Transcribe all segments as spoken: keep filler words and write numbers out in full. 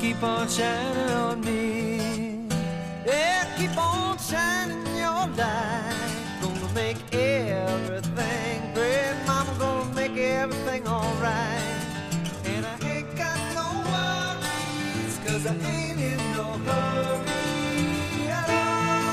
keep on shining on me. Yeah, keep on shining your light. Gonna make everything great. Mama gonna make everything alright. And I ain't got no worries, cause I ain't in no hurry at all.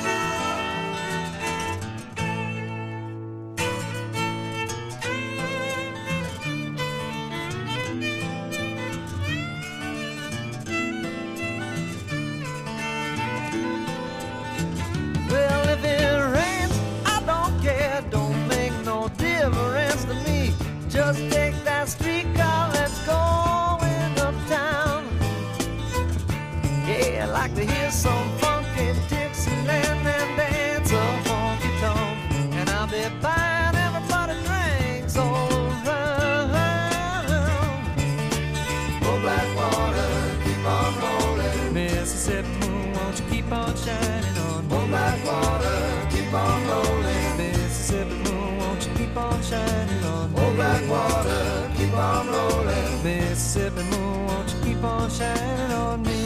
Well, if it rains, I don't care. Don't make no difference to me. Just take that streetcar, let's go in uptown. Yeah, I like to hear some funky Dixieland and dance a honky tonk. And I'll be buying everybody drinks all around. Oh, Blackwater, keep on rolling. Mississippi moon, won't you keep on shining on me? Oh, Blackwater, keep on rolling. Mississippi moon, won't you keep on shining on me? Oh, Blackwater, keep on rolling. Mississippi moon, won't you keep on shining on me?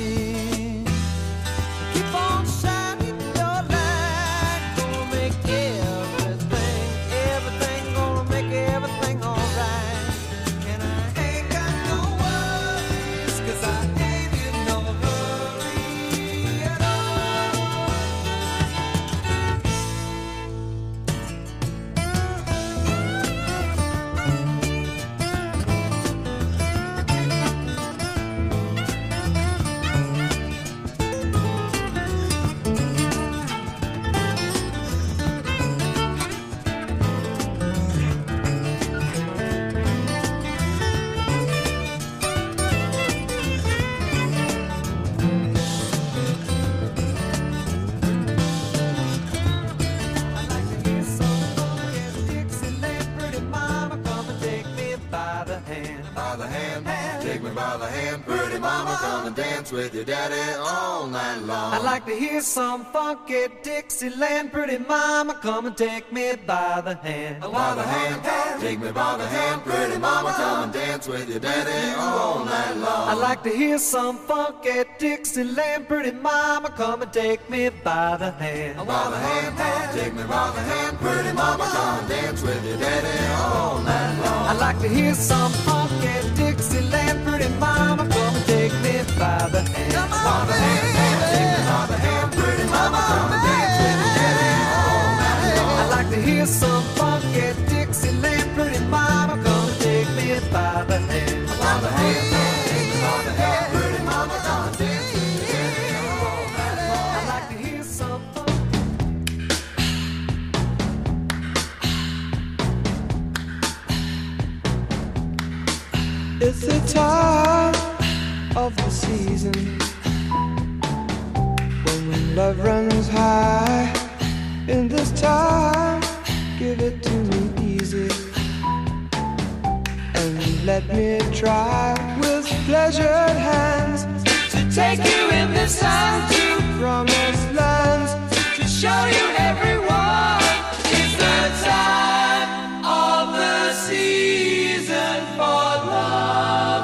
Keep on shining your light. Gonna make everything, everything, gonna make everything alright. And I ain't got no worries, cause I ain't in no hurry at with your daddy all night long. I'd like to hear some funky Dixieland. Pretty mama, come and take me by the hand. By the hand, take me by the hand. Pretty mama, come and dance with your daddy all night long. I'd like to hear some funky Dixieland. Pretty mama, come and take me by the hand. By the hand, take me by the hand. Pretty mama, come and dance with your daddy all night long. I'd like to hear some funky Dixieland. Pretty mama, come and take me by the hand. Come on, by the hand, take me by the hand. Pretty mama, come and dance with your daddy all night long. I'd like to hear some funky Dixieland. Pretty mama, come and take me by the hand. By the hand, take me by the hand. Pretty mama, come and dance with your daddy all night long. I'd like to hear some funky. It's the time of the season when love runs high. In this time, give it to me easy and let me try with pleasured hands to take you in this time to promised lands, to show you everyone. It's the time of the season for love.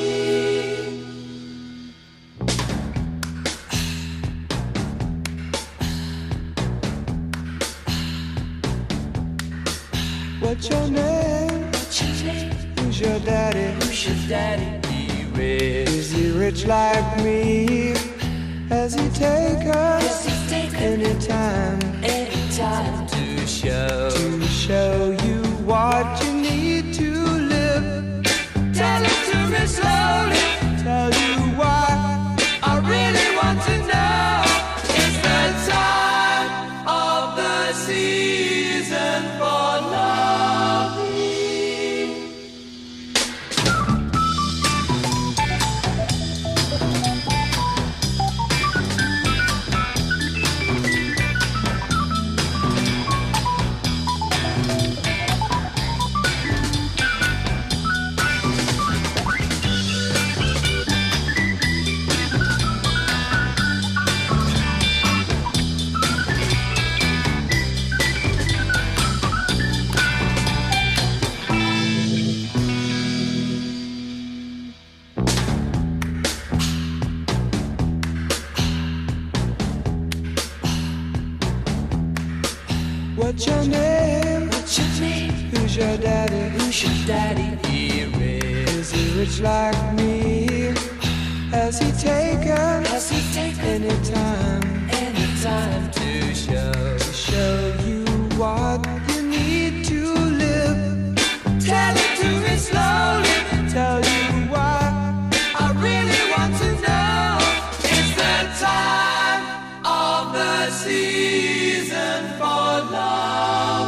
What's your name? What's your name? Who's your daddy? Who's your daddy? He rich. Is he rich like me? Has he take us take anytime? Anytime to show to show you what you need to live. Tell it to me slowly. Tell you why I really want to know. It's the time of the season for love. What's your name? What's your name? Who's your daddy? Who's your daddy? Here is he rich like me? Has he taken? Has he taken any time? Any time to show to show you what you need to live? Tell it to me slowly. Tell you why I really want to know. It's the time of the season for love.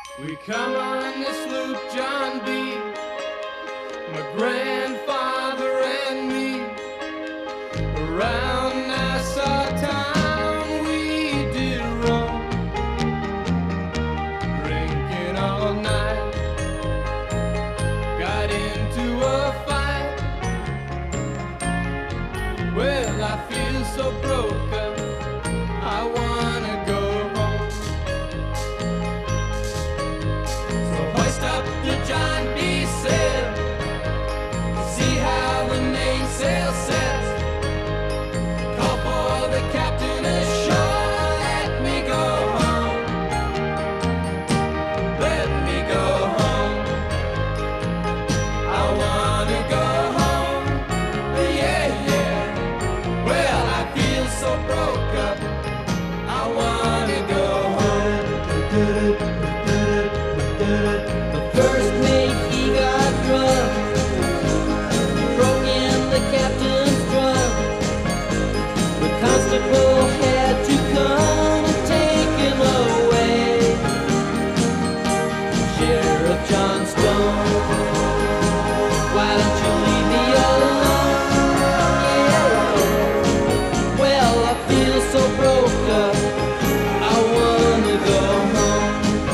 We come on this loop, John B., my grandfather and me, around Nassau town we did roam, drinking all night, got into a fight. Well, I feel so broke up, I wanna go home. So hoist up the John B. sail, see how the mainsail sets. Call for the captain ashore, let me go home, let me go home. I wanna go home, yeah, yeah. Well, I feel so broke up, I wanna go home. The first mate, he got drunk, broke in the captain's drum. The constable had to come and take him away. Sheriff John Stone, why don't you leave me alone? Yeah. Well, I feel so broke up, I wanna go home.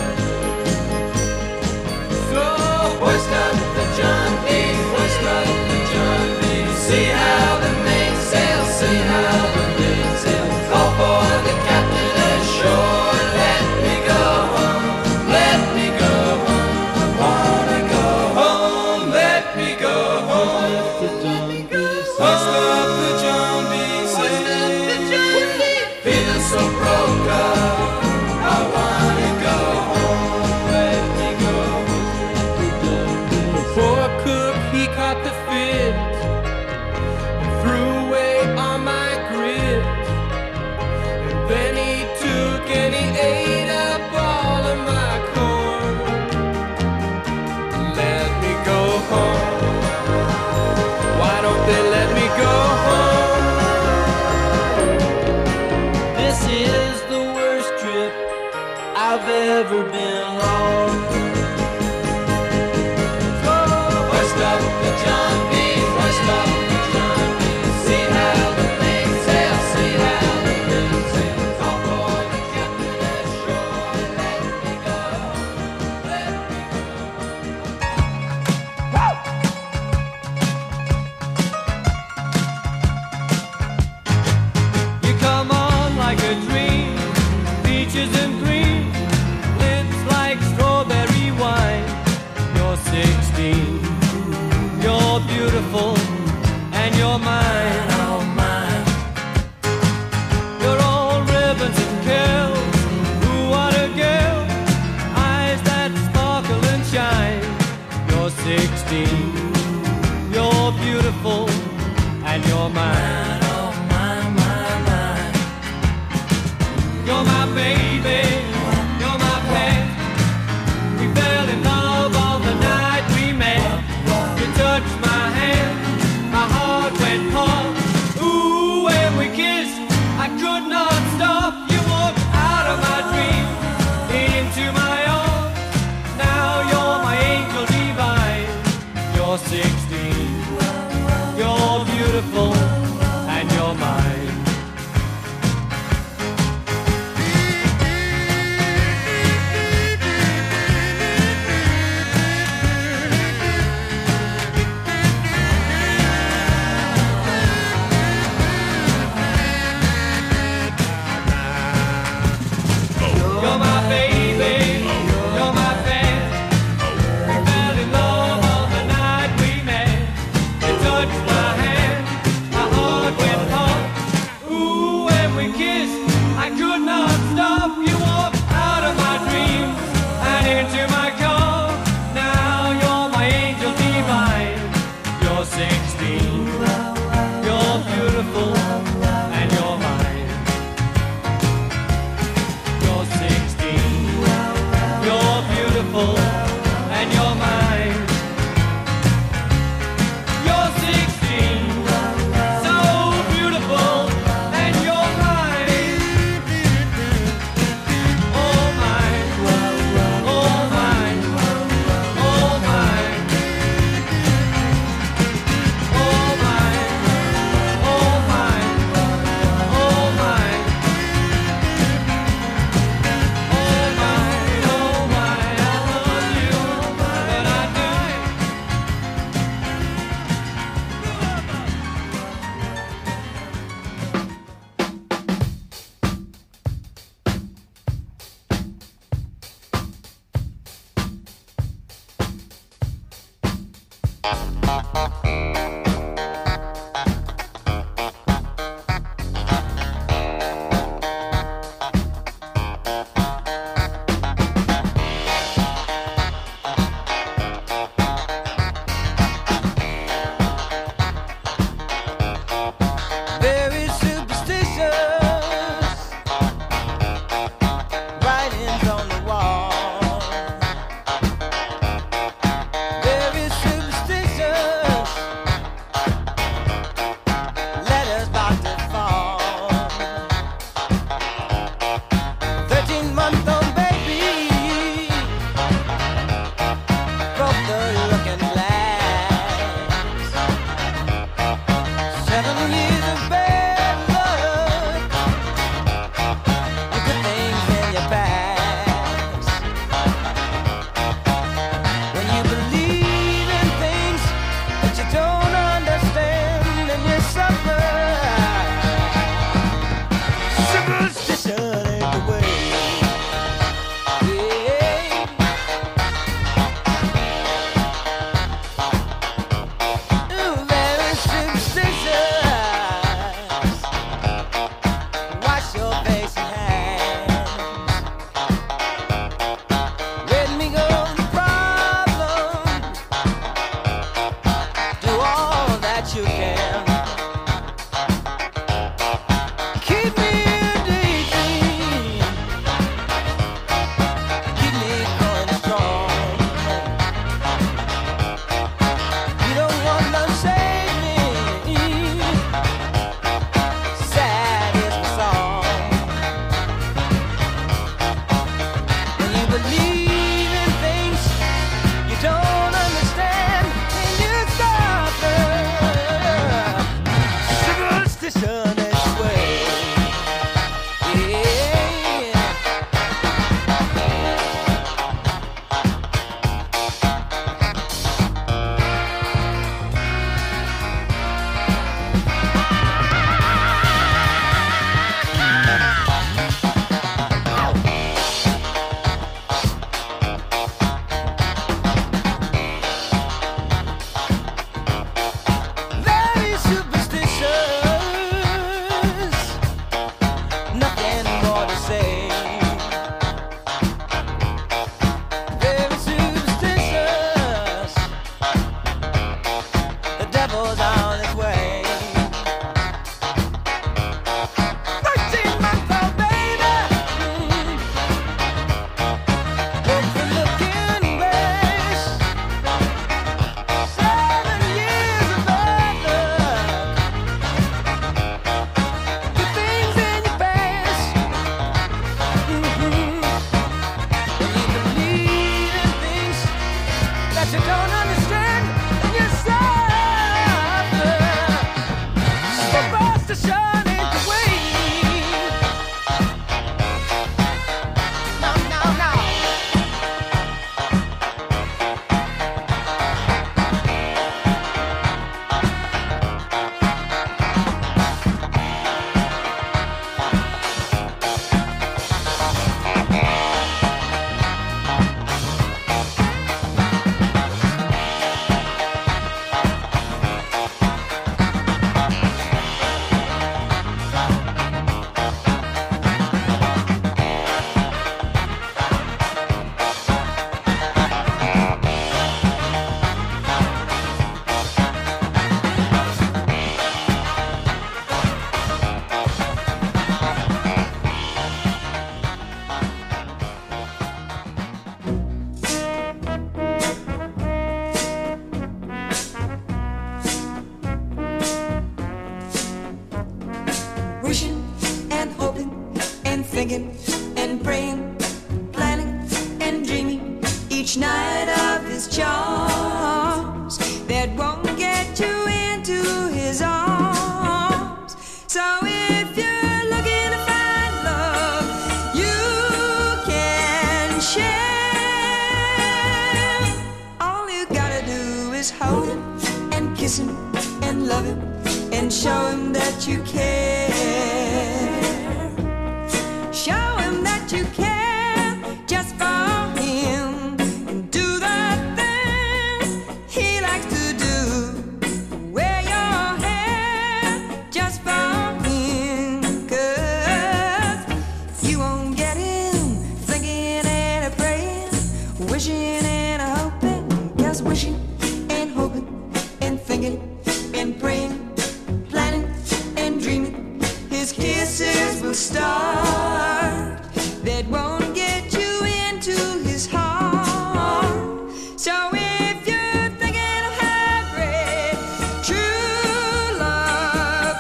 So hoist up the John B., hoist up the John B. See how the mainsail, see how the mainsail. Call for the captain ashore, let me go home, let me go home. I wanna go home, let me go home. Hoist up the John B., hoist up the John B. Feel so broke up, I wanna go home, let me go home. The poor cook, he caught the fit and threw away all my grit. And then he took and he ate up all of my corn. Let me go home, why don't they let me go home? This is the worst trip I've ever been on. Hoist up the John B., hoist up the John B. See how the mainsail, see how the mainsail. Call for the captain ashore, let me go, let me You come on like a dream, peaches and cream, lips like strawberry wine. You're sixteen, you're beautiful, and you're mine, oh mine. You're all ribbons and curls, ooh what a girl, eyes that sparkle and shine. You're sixteen, you're beautiful, and you're mine, oh mine, mine, mine. You're my baby, you're my pet. We fell in love on the night we met. You touched my hand, my heart went pump. Ooh, when we kissed, I could not stop. You walked out of my dream, into my arms. Now you're my angel divine. You're sixteen, you're beautiful, and you're mine. You're my baby, you're my fan. We fell in love on the night we met. You touched my hand, my heart went pump. Ooh, when we kissed, I could not stop. You walked out of my dreams and into my car. Now you're my angel divine. You're sixteen, you're beautiful, and you're mine. You're sixteen, you're beautiful, and you're mine. You're sixteen, so beautiful, and you're mine. Oh mine, oh mine. thinking and praying, planning and dreaming each night of his charms that won't get you into his arms. So if you're looking to find love, you can share. All you gotta do is hold him and kiss him and love him and show him that you care. Show him that you care just for him, and do the things he likes to do. just wishing and hoping and thinking and praying, planning and dreaming. His kisses will start that won't get you into his heart. So if you're thinking of how great true love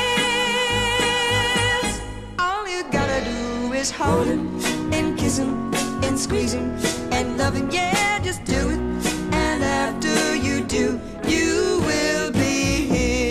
is, all you gotta do is hold him and kiss him and squeeze him and love him. Yeah, just do it. And after you do, you will be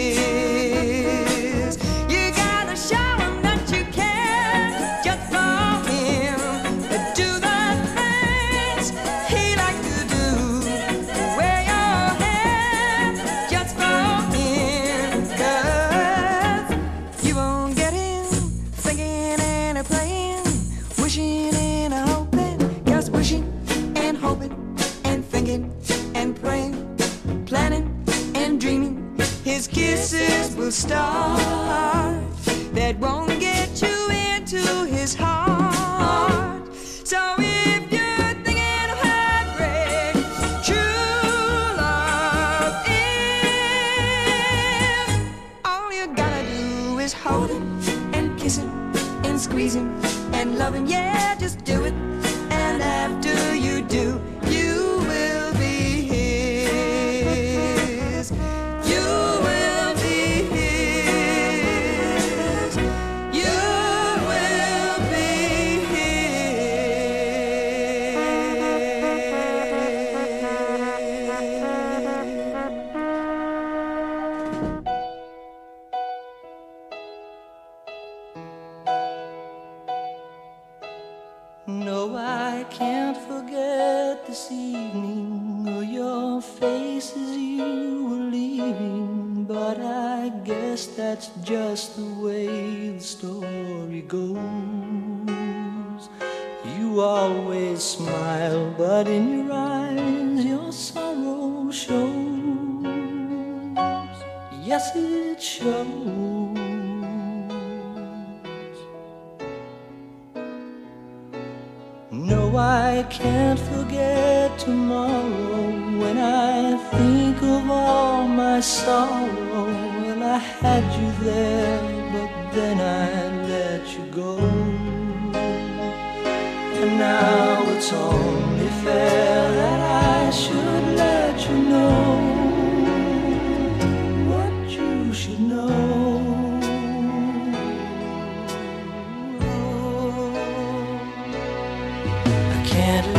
his. You gotta show him that you care just for him. Do the things he likes to do. Wear your hair just for him. 'Cause you won't get him thinking and a praying, wishing and a hoping, just wishing and hoping and thinking and praying, planning and dreaming. His kisses will start that won't get you into his heart. So if you're thinking of how great true love is, all you gotta do is hold him and kiss him and squeeze him and love him. Yeah, just do it. And after you do, you will be his. You will be his. You will be No, I can't forget this evening or your face as you were leaving, but I guess that's just the way the story goes. You always smile, but in your eyes your sorrow shows. Yes, it shows. No, I can't forget tomorrow when I think of all my sorrow. Well, I had you there, but then I let you go. And now it's only fair that I should let you know what you should know. Can't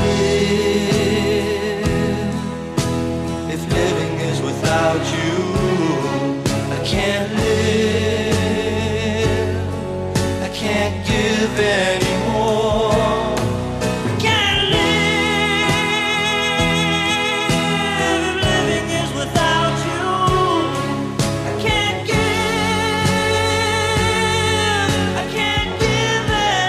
live if living is without you. I can't live. I can't give anymore. I can't live if living is without you. I can't give. I can't give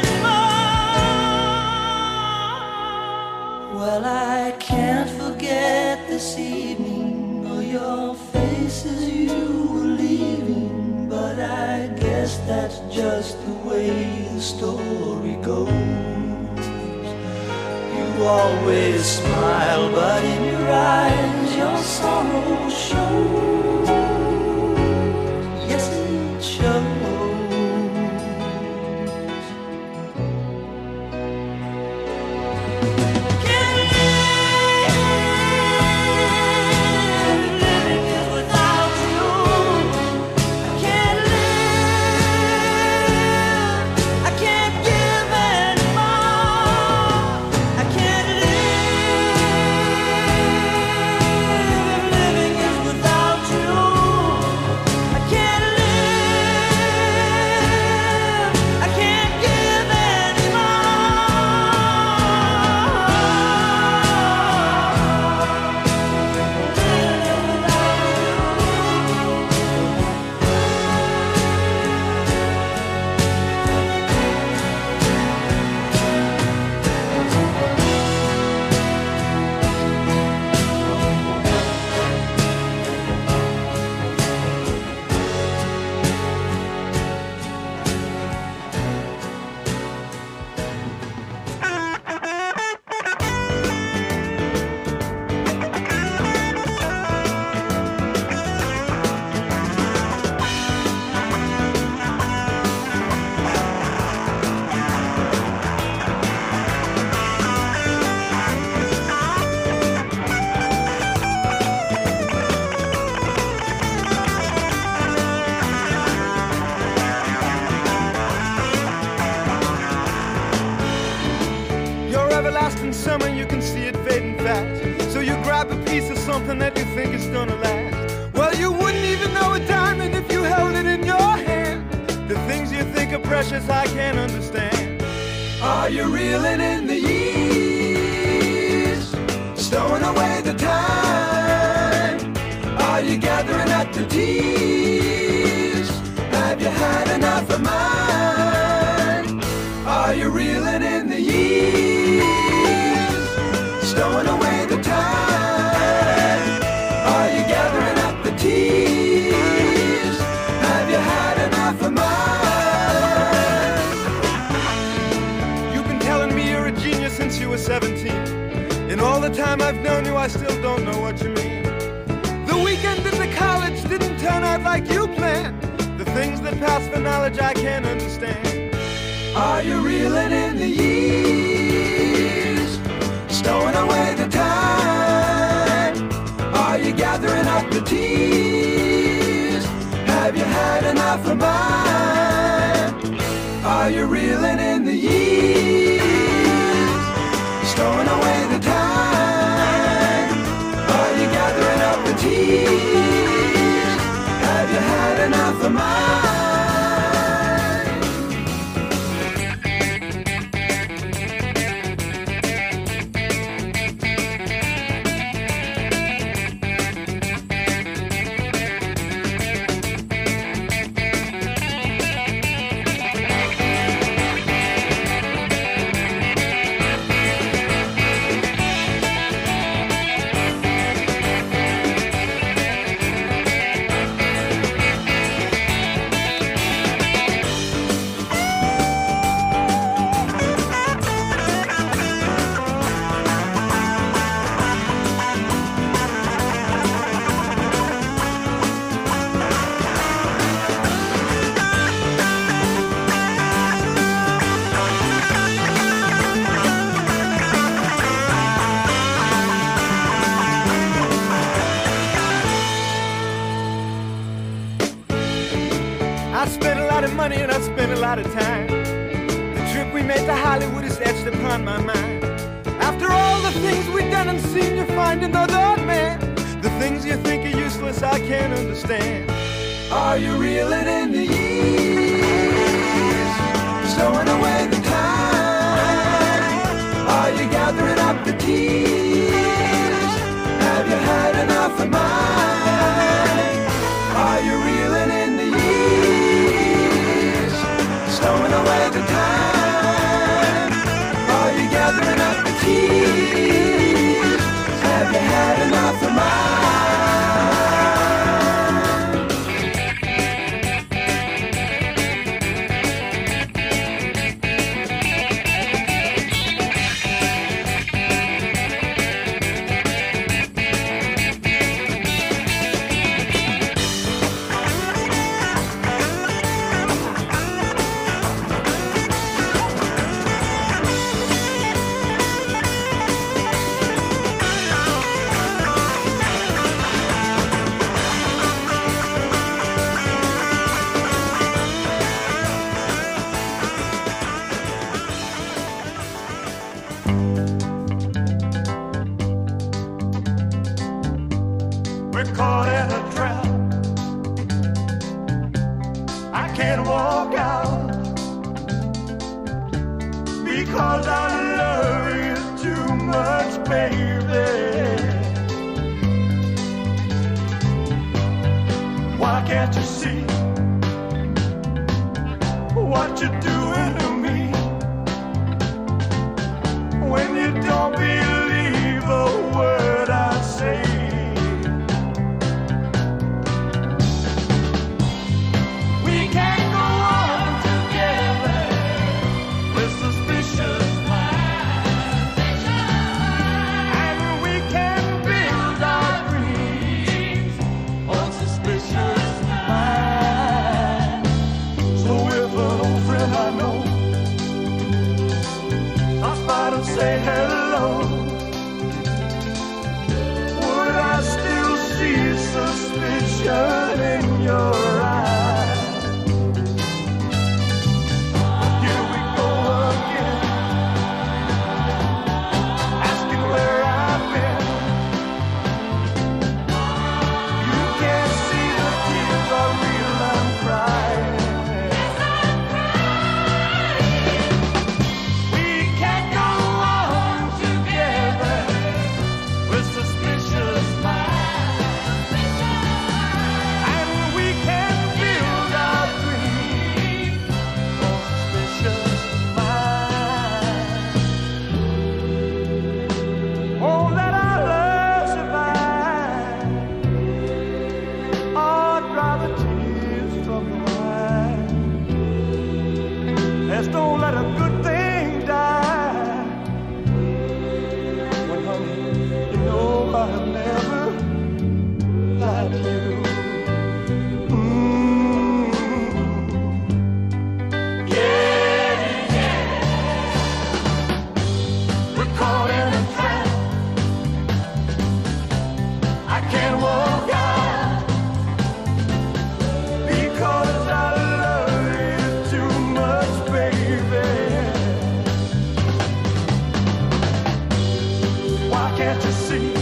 anymore. Well, I can't forget this evening or your face as you were leaving, but I guess that's just the way the story goes. You always smile, but in your eyes your sorrow shows. Yes, it shows. I can't live something that you think is gonna last. Well, you wouldn't even know a diamond if you held it in your hand. The things you think are precious, I can't understand. Are you reeling in the years, stowing away the time? Are you gathering up the tears? Have you had enough of mine? Are you reeling in the years, stowing away the time? Are you gathering up the tears? Have you had enough of mine? You've been telling me you're a genius since you were seventeen. In all the time I've known you, I still don't know what you mean. The weekend at the college didn't turn out like you planned. The things that pass for knowledge I can't understand. Are you reeling in the years, stowing away the time? Are you gathering up the tears? Have you had enough of mine? Are you reeling in the years, stowing away the time? Are you gathering up the tears? Have you had enough of mine? I spent a lot of money and I spent a lot of time. The trip we made to Hollywood is etched upon my mind. After all the things we've done and seen, you find another man. The things you think are useless, I can't understand. Are you reeling in the years, stowing away the time? Are you gathering up the tears? Have you had enough of mine? Are you reeling in the years, stowing away the time? Are you gathering up the tears? Have you had enough of mine? We're caught in a trap. I can't walk out because I love you too much, baby. Why can't you see what you're doing to me when you don't believe a word I say? Say hello. Would I still see suspicion in your eyes? Here we go again, asking where I've been.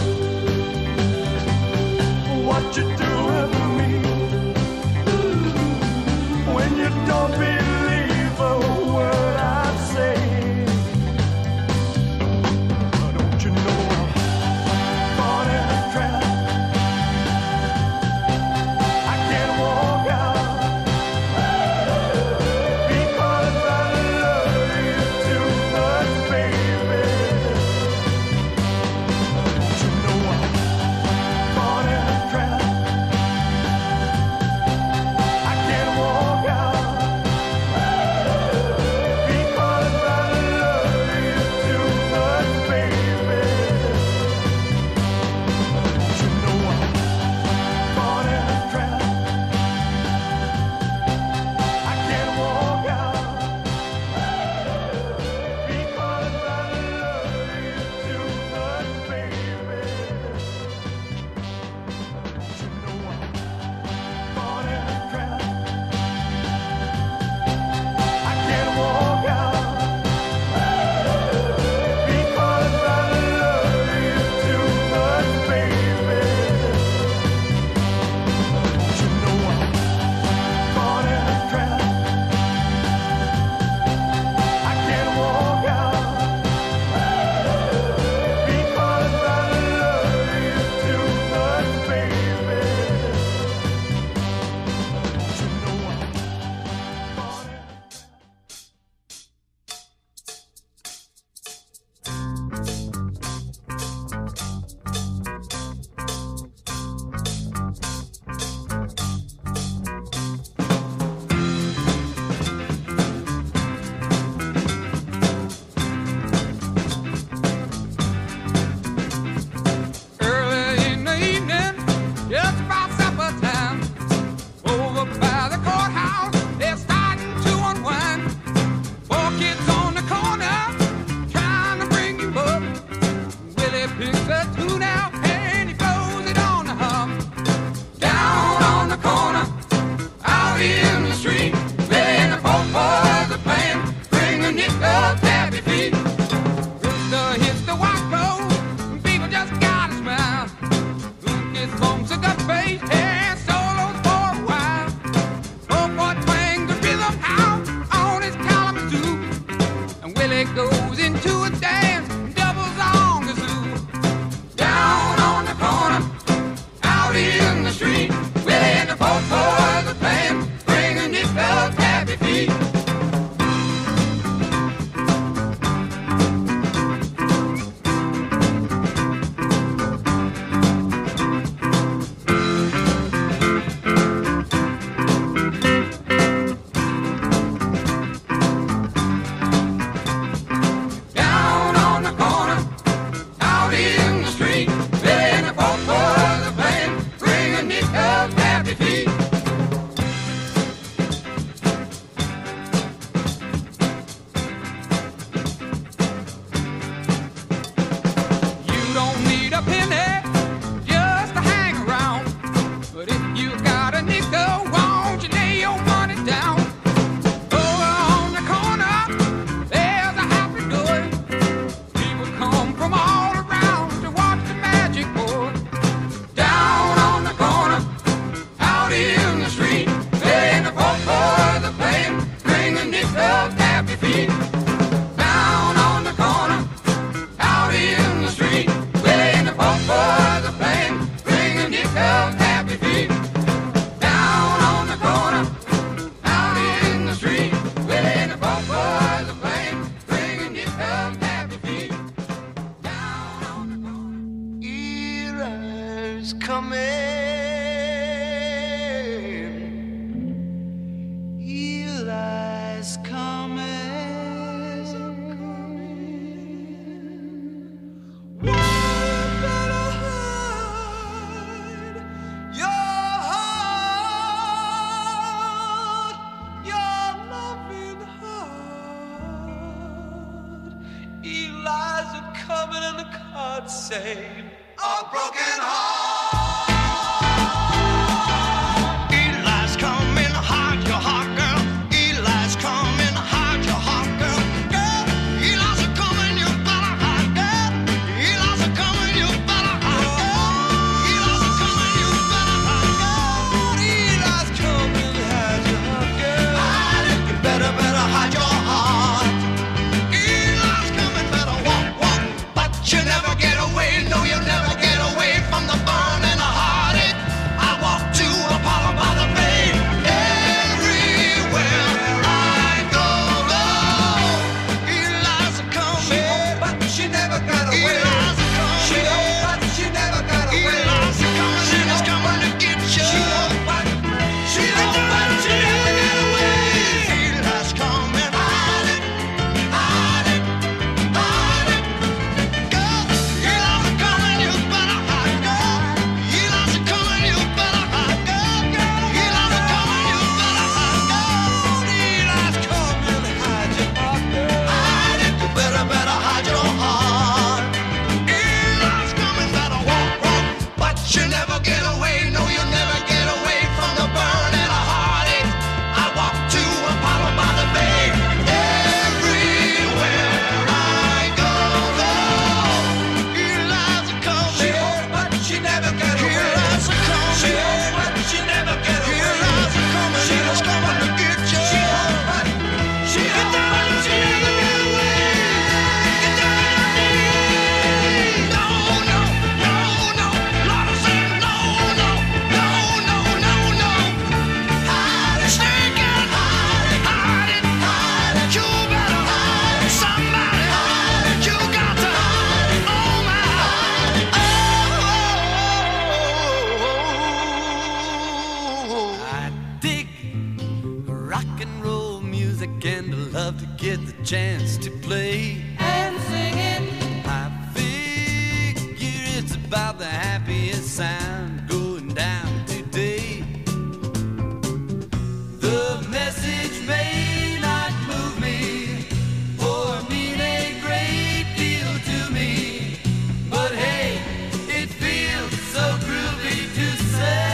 what you doing to me when you don't believe a word I say. Don't you know I'm caught in a trap? I can't walk out because I love you too much, baby. Don't you know I'm caught in a trap? I can't walk out because I love you too much, baby. Don't you know I'm caught in a trap? I can't walk out because I love you too much, baby. Don't you know I'm caught in a trap? I can't walk out because I love you too much, baby. Don't you know I'm caught in a trap? I can't walk out because I love you too much, baby. Don't you know I'm caught in Early in the evening, just about supper time, over by the courthouse, they're starting to unwind. Four kids on the corner, trying to bring him up. Willie picks a tune out and he blows it on the hum. Down on the corner, out in the street, Willie and the four boys are playing, bring a nickel tappy feet. Rooster hits the white clothes, and people just gotta smile. Lucas bumps a gut bass and solos for a while. Old boy twangs the rhythm out on his Kalamazoo, and Willie goes into a dance and doubles on the zoo. Down on the corner, out in the street, Willie and the four boys are playing, bring a nickel tappy feet. Down on the corner, out in the street, Willie and the four boys are playing, bring a nickel tappy feet. You don't need a penny just to hang around, but if you got a nickel, won't you lay your money down? Over on the corner, there's a happy door. People come from all around to watch the magic pour. Down on the corner, out in the street, Willie and the four boys are playing, bring a nickel tappy feet. Down on the corner, out in the street, Willie and the four boys are playing, bring a nickel tappy feet. Down on the corner, out in the street, Willie and the four boys are playing, bring a nickel tappy feet. Down on the corner. Eli's coming. Eli's coming. One better hide your heart, your loving heart. Eli's a coming and the cards say a broken heart. Eli's coming, hide your heart, girl. Eli's coming, hide your heart, girl. Girl, Eli's a coming, you better hide, girl. Eli's a coming, you better hide. chance to play and sing it. I figure it's about the happiest sound going down today. The message may not move me or mean a great deal to me, but hey, it feels so groovy to say.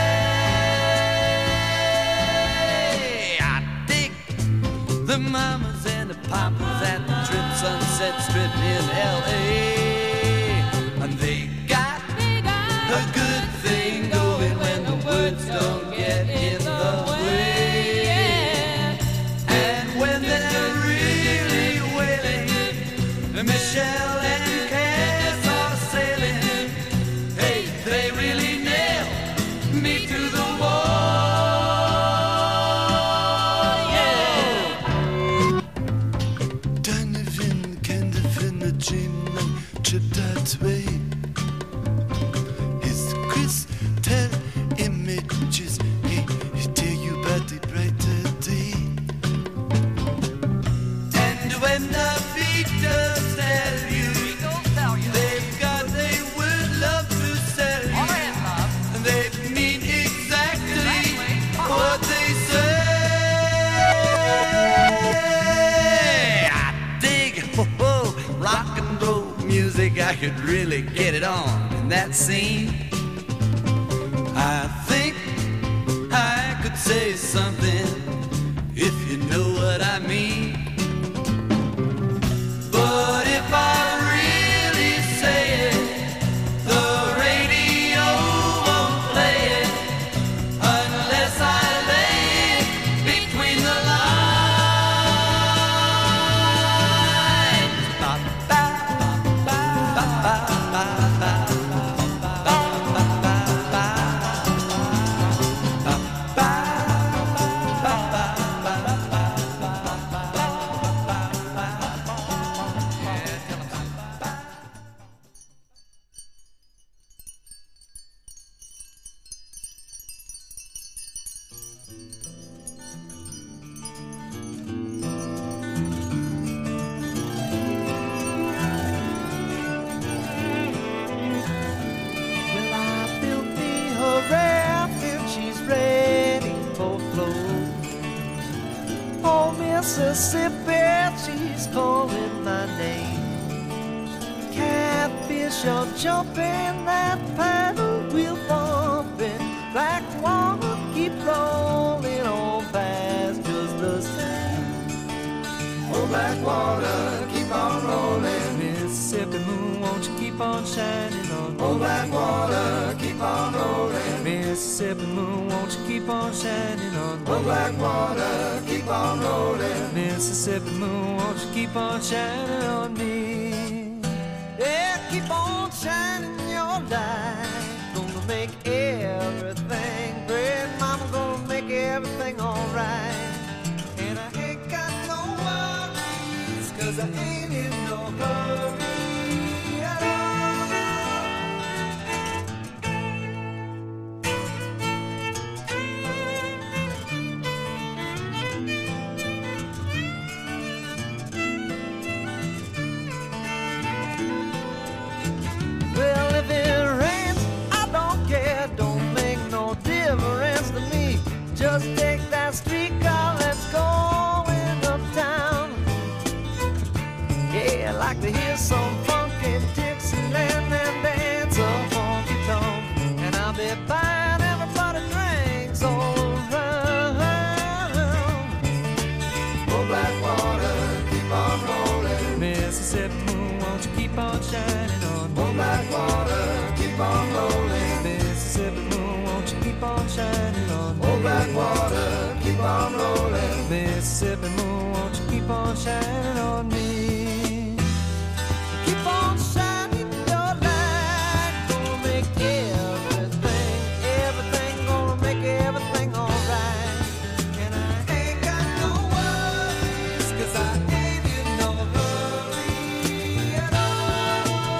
I dig the mamas and the papas at the Trip Sunset Strip in L A, and they got a good thing going when the words don't get in the way. And when they're really wailing, Michelle and Cass are sailing. Hey, they really nail me to the wall. Yeah. Deine Wind, keine Winde, Dreamland, trip that way. His crystal images, he, he tell you about the brighter day. And when the Beatles tell you, they've got a word love to sell you, and they mean exactly what they say. I dig ho-ho, rock and roll music. I could really get it on in that scene. I think I could say something if you know what I mean. But if I really say it, the radio won't play it unless I lay it between the lines. Ba, ba, ba, ba, ba, ba, ba, ba, ba, ba, ba. Well, I filled me her raft and she's ready for flow. Oh, Mississippi, she's calling my name. Catfish are jumping, that paddle wheel bumping. Black water keep rolling on past just the same. Oh, black water, keep on rolling. Mississippi moon, won't you keep on shining on me? Oh, black water, keep on rolling. Mississippi moon, won't you keep on shining on me? Oh, black water, keep on rolling. Mississippi moon, won't you keep on shining on me? Yeah, keep on shining your light. Gonna make everything great. Mama gonna make everything alright. And I ain't got no worries, 'cause I ain't in no hurry at all. Well, if it rains, I don't care. Don't make no difference to me. Just take that streetcar, let's go in uptown. Yeah, I like to hear some funky Dixieland and dance a funky tongue. And I'll be buying everybody drinks all around. Oh, black water, keep on rolling. Mississippi moon, won't you keep on shining on me? Oh, black water, keep on rolling. Mississippi moon, won't you keep on shining on me? Oh, black water, keep on rolling. Mississippi moon, won't you keep on shining on me? Keep on shining your light. Gonna make everything, everything, gonna make everything alright. And I ain't got no worries, 'cause I ain't in no hurry at all.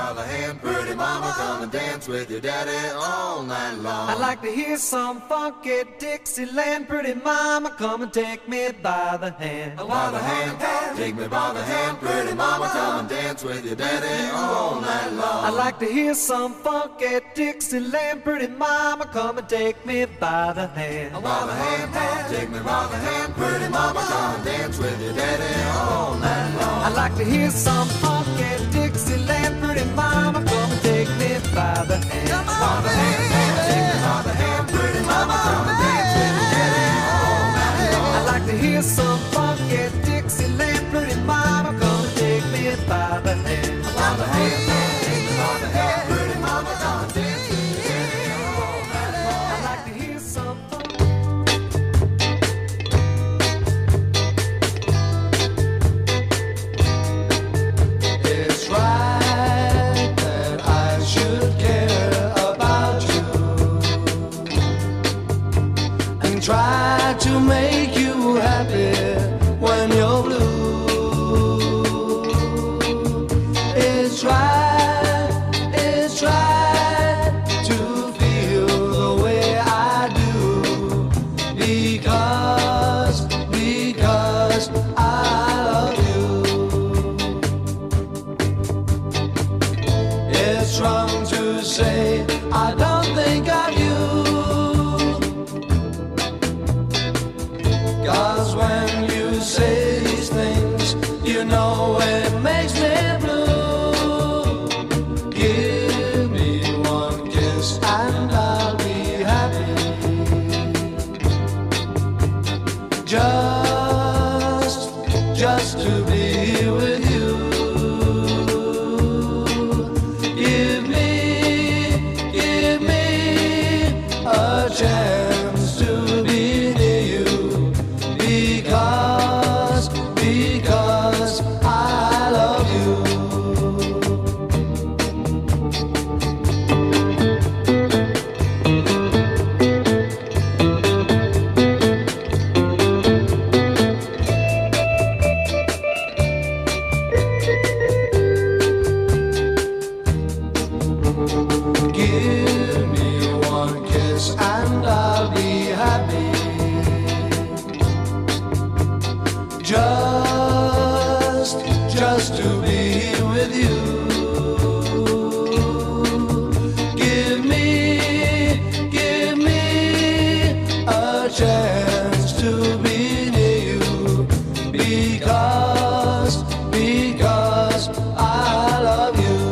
by the hand. Pretty mama, come and dance with your daddy all night long. I'd like to hear some funky Dixieland. Pretty mama, come and take me by the hand. By the hand, take me by the hand. Pretty mama, come and dance with your daddy all night long. I'd like to hear some funky Dixieland. Pretty mama, come and take me by the hand. By the hand, take me by the hand. Pretty mama, come and dance with your daddy all night long. I'd like to hear some funky Dixieland. Pretty mama, come and take me by the hand. By the hand, take me by the hand. Pretty mama, come and dance with your daddy all night long. I'd like to hear some funky Dixieland. Pretty mama, come and take me by the hand. By the hand, take me by the hand. Pretty mama, come and dance with your daddy all night long. I'd like to hear some funky. It's right that I should care about you and try to make you happy when you're blue. It's right, it's right to feel the way I do because, because I love you. It's wrong to say I don't think of you, 'cause when you say these things, you know it makes me blue. Give me one kiss and I'll be happy. Just, just to be with you. Give me, give me a chance to be near you because, because I love you. Give me one kiss and I'll be happy. Just, just to be with you. Give me, give me a chance to be near you because, because I love you.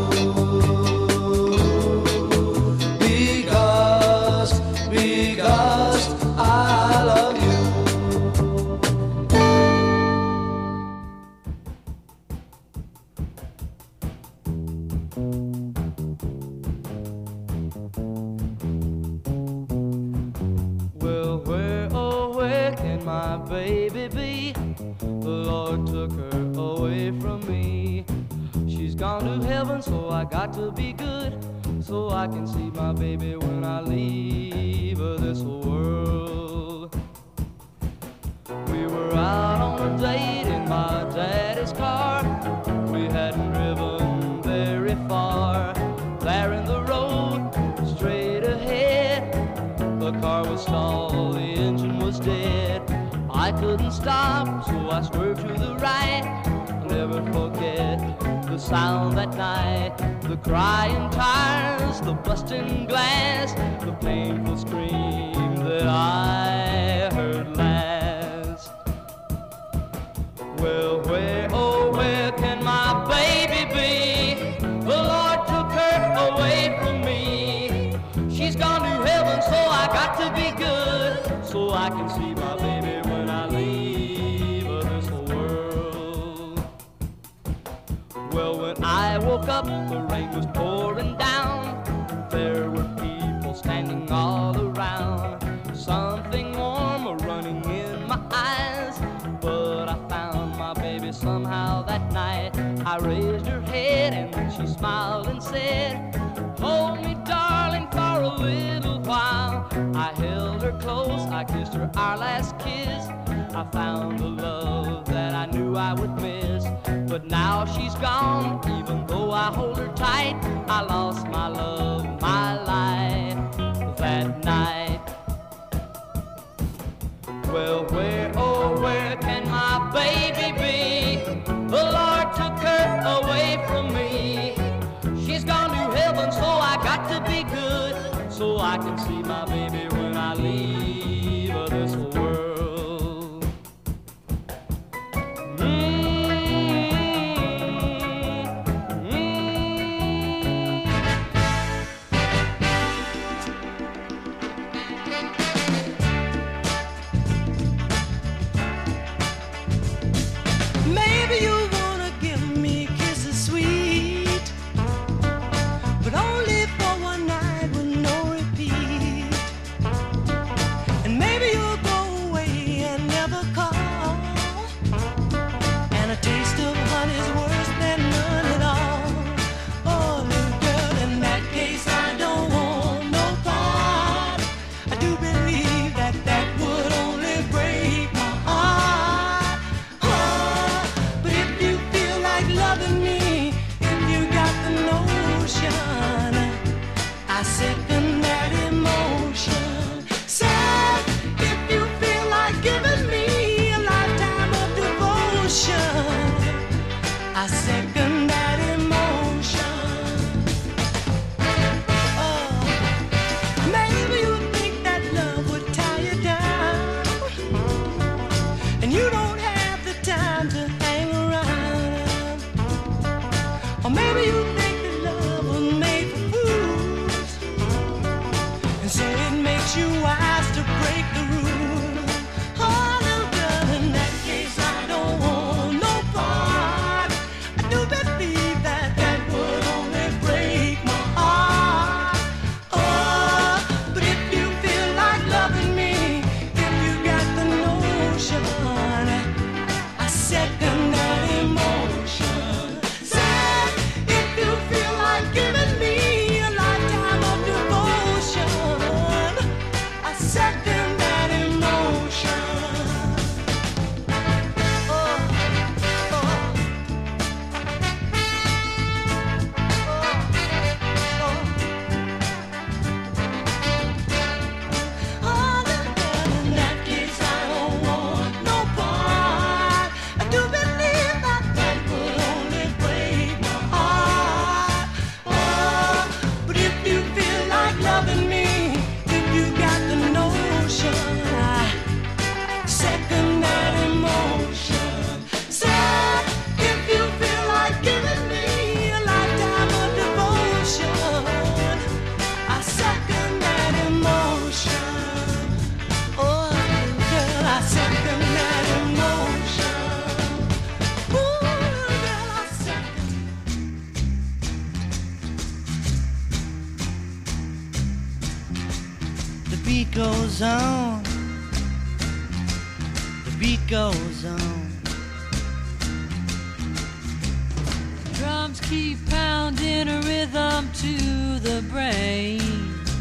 Because, because I love you. Well, where, oh, where can my baby be? The Lord took her away from me. She's gone to heaven, so I got to be good, so I can see my baby when I leave this world. We were out on a date in my daddy's car. We hadn't driven very far. There in the road, straight ahead, the car was stalled, the engine was dead. I couldn't stop, so I swerved to the right. I'll never forget the sound that night, the crying tires, the busting glass, the painful scream that I heard last. Well, where, oh, where can my baby be? The Lord took her away from me. She's gone to heaven, so I got to be good, so I can see my baby when I leave this world. Well, when I woke up, the rain was pouring down. There were people standing all around. Something warm running in my eyes, but I found my baby somehow that night. I raised her head and then she smiled and said, hold me, darling, for a little while. I held her close, I kissed her our last kiss. I found the love that I knew I would miss. But now she's gone, even though I hold her tight. I lost my love, my life that night. Well, where, oh, where can my baby be? The Lord took her away from me. She's gone to heaven, so I got to be good, so I can see my baby when I leave this world. Mm-hmm. Maybe you wanna give me kisses sweet, but only for one night with no repeat. And maybe you'll go away and never call, and a taste of honey's worse than none at all. Oh, little girl, in that case I don't want no part. I do believe that that would only break my heart. Oh, but if you feel like loving me, if you got the notion, I second that emotion. Said, if you feel like giving me a lifetime of devotion, I second that emotion. Oh, maybe you think that love would tie you down, and you don't have the time to hang around. Or maybe you think that love was made for fools, and so it makes you wise to break the rules. Oh, little girl, in that case I don't want no part. I do believe that that would only break my heart. Oh, but if you feel like loving me, if you got the notion, I second that emotion. Said, if you feel like giving me a lifetime of devotion, I second that emotion. Oh, oh, oh, oh. Oh, little girl, in that case I don't want no part. I do believe that that would only break my heart. Oh, but if you feel like loving me, if you got the notion, I second that emotion. Said, if you feel like giving me a lifetime of devotion, I second that emotion. Oh, little girl, I second that emotion. Ooh, little girl, I second. The beat goes on. The beat goes on. Drums keep pounding a rhythm to the brain.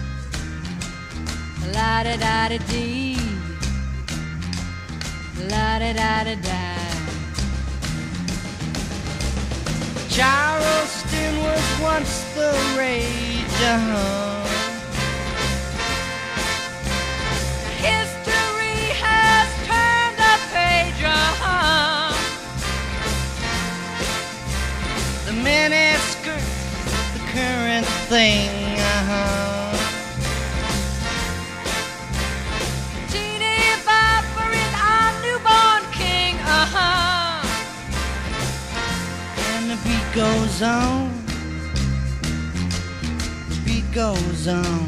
La da da da dee, la da da da da. Charleston was once the rage, uh-huh. History has turned a page, uh-huh. The miniskirt, the current thing, uh-huh. Teeny Bopper is our newborn king, uh-huh. And the beat goes on. The beat goes on.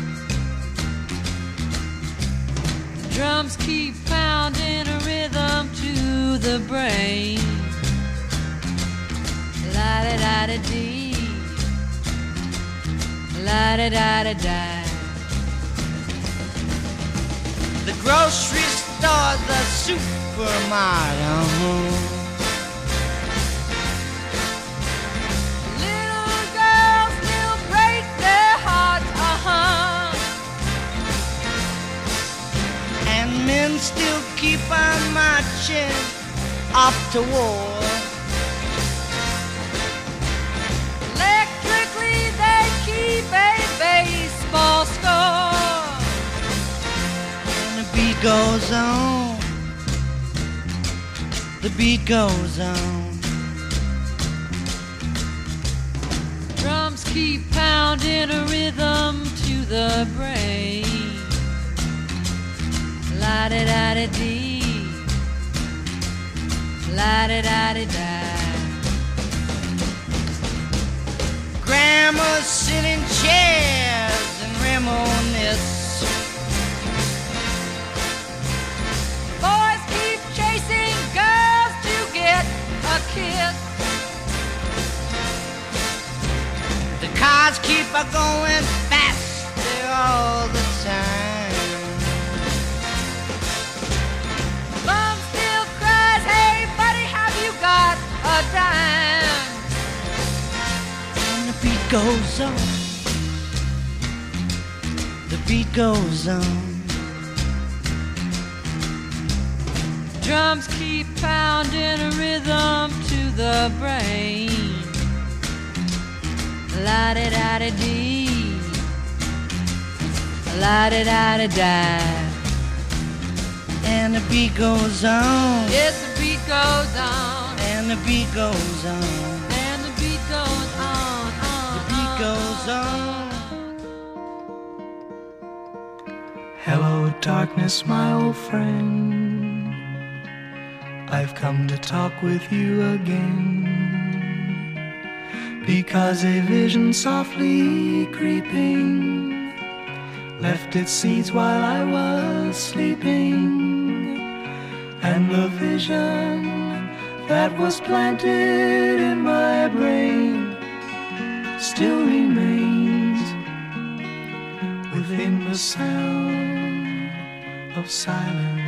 Drums keep pounding a rhythm to the brain. La da da da dee, la da da da da. The grocery store, the supermarket, uh-huh. Little girls still break their hearts, uh-huh. And men still keep on marching off to war. beat goes on. The beat goes on. Drums keep pounding a rhythm to the brain. La-di-da-di-dee, la-di-da-di-da. Grandmas sit in chairs and reminisce. Boys keep chasing girls to get a kiss. The cars keep a going faster all the time. Mom still cries, hey buddy, have you got a dime? And the beat goes on. The beat goes on. Drums keep pounding a rhythm to the brain. La-di-da-di-dee, la-di-da-di-da. And the beat goes on. Yes, the beat goes on. And the beat goes on. And the beat goes on, on, The beat goes on. Hello, darkness, my old friend. I've come to talk with you again. Because a vision softly creeping left its seeds while I was sleeping. And the vision that was planted in my brain still remains within the sound of silence.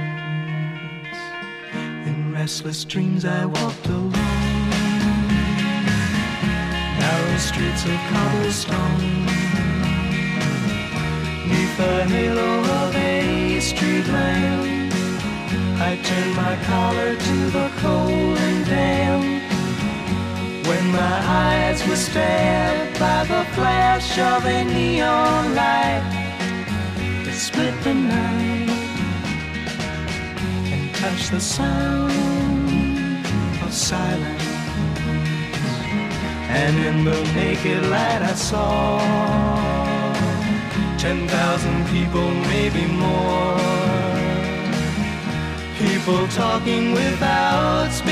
In restless dreams I walked alone, narrow streets of cobblestone, neath the halo of a street lamp. I turned my collar to the cold and damp. When my eyes were stabbed by the flash of a neon light that split the night and touched the sound of silence. And in the naked light I saw ten thousand people, maybe more. People talking without speaking.